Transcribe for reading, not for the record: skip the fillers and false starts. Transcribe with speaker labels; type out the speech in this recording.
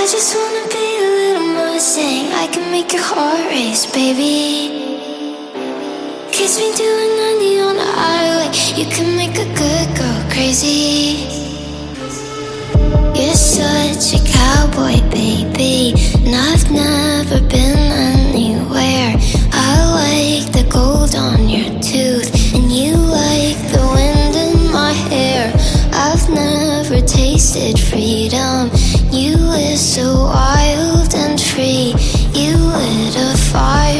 Speaker 1: I just wanna be a little Mustang. I can make your heart race, baby. Kiss me doing 90 on the highway. You can make a good girl crazy. You're such a cowboy, baby, and I've never been anywhere. I like the gold on your tooth, and you like the wind in my hair. I've never tasted freedom. You were so wild and free. You lit a fire